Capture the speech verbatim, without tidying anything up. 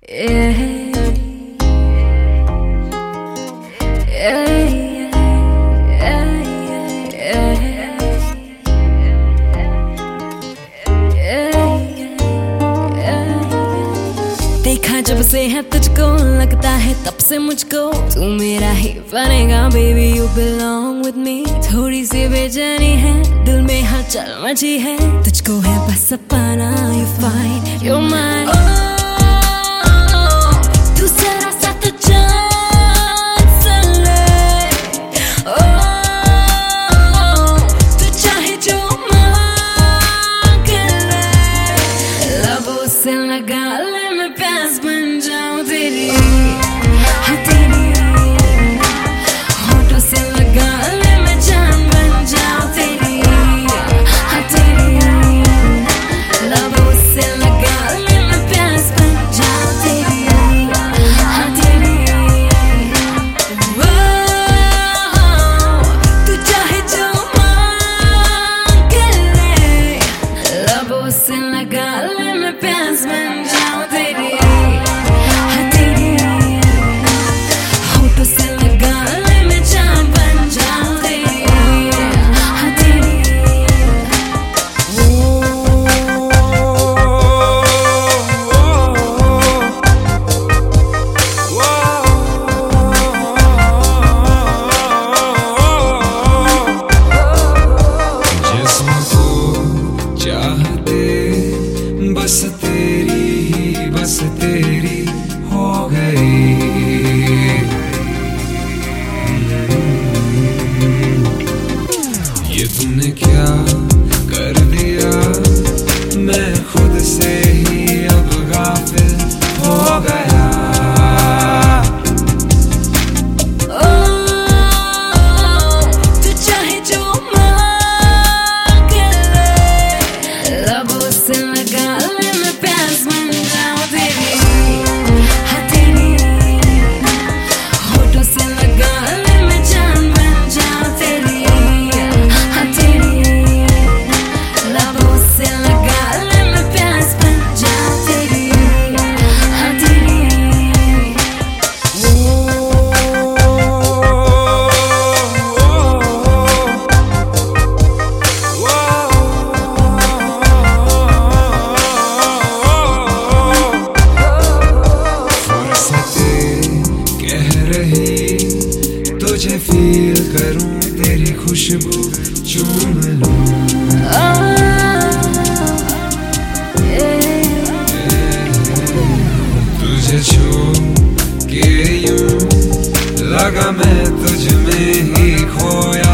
देखा जब से है तुझको लगता है तब से मुझको तू मेरा ही बनेगा baby you belong with me. थोड़ी सी बेचैनी है दिल में हलचल मची है तुझको है बस सपना यू फाइन यू माइन। तू जरा सा तो चांस ले तू चाहे जो मांग ले लबों से लगा ले मैं प्यास बन जाऊं तेरी हाँ तेरी होठों से लगा ले मैं जान बन जाऊं तेरी हाँ तेरी लबों से लगा ले मैं प्यास बन जाऊं तेरी हाँ तेरी वो तू चाहे जो मांग ले लबों से लगा ले मैं प्यास बन जाऊं तेरी बस तेरी ही बस तेरी हो गई। ये तूने क्या कर दिया मैं खुद से ही अब गाफिल हो गया। तू चाहे जो मांग ले लबों से लगा ले मैं प्यास बन जाऊं तेरी हाँ तेरी होठों से लगा ले मैं जान बन जाऊं तेरी हाँ तेरी लबों से लगा ले मैं प्यास बन जाऊं तेरी हाँ तेरी। तुझे फील करूं तेरी खुशबू चूम लूं तुझे छू के यूं लगा मैं तुझ में ही खोया।